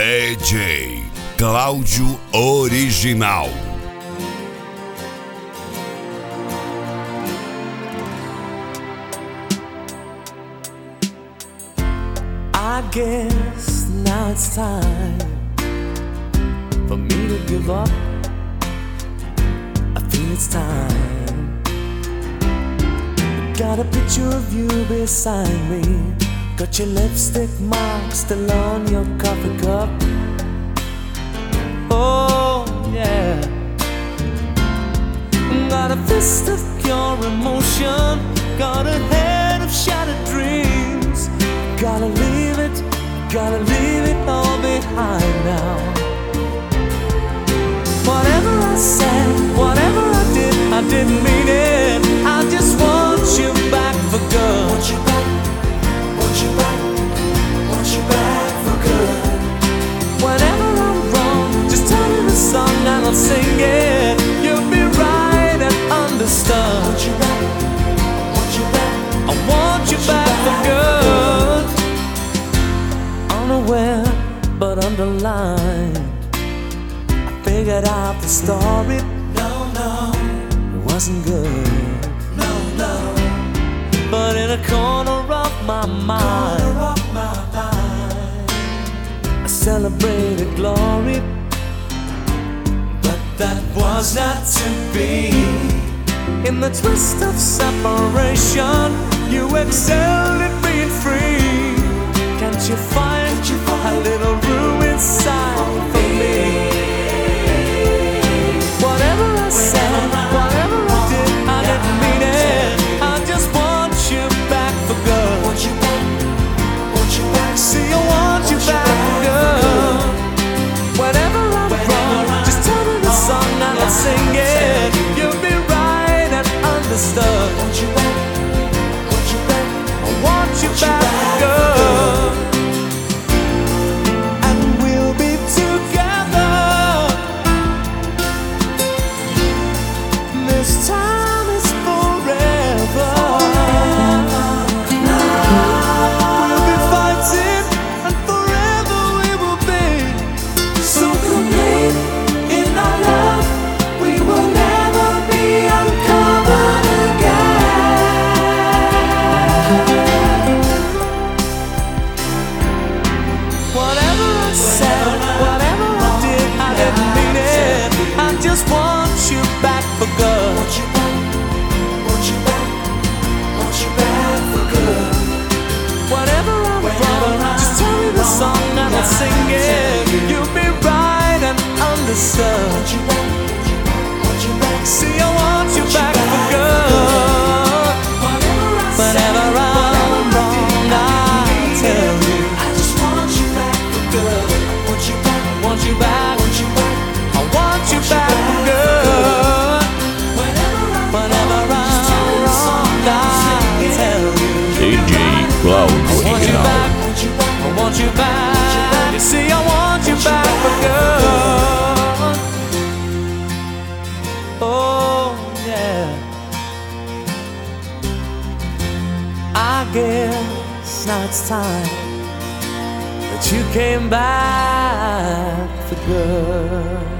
DJ Cláudio Original. I guess now it's time for me to give up. I feel it's time. Got a picture of you beside me. Got your lipstick mark still on your coffee cup. Oh yeah. Got a fist of pure emotion. Got a head of shattered dreams. Gotta leave it all behind now. Whatever I said, whatever I didn't mean it. I just want you back for good. Want you back, want you back, want you back for good. Whenever I'm wrong, just tell me the song and I'll sing it. You'll be right and understood. Want you back, want you back, I want you back for good. Unaware but underlined, I figured out the story. No, it wasn't good. No, but in a corner of my mind, I celebrated glory. But that was not to be. In the twist of separation, you excelled at being free. Can't you find a little room inside for me? Whatever I said, whatever I didn't mean it. I just want you back for good. Want you back, see I want you back for good. Whenever I'm wrong, just tell me the song and I'll sing it. You'll be right and understood. Want you back, I want you back for good. Sing it, you'll be right and understood. Want you back, see I want you back for good. Whenever I'm wrong, I'll tell you. I just want you back for good. Want you back, I want you back for good. Whenever I'm wrong, I'll tell you. DJ Cláudio Original. I want you back. You see, I want you back for good. Oh, yeah. I guess now it's time that you came back for good.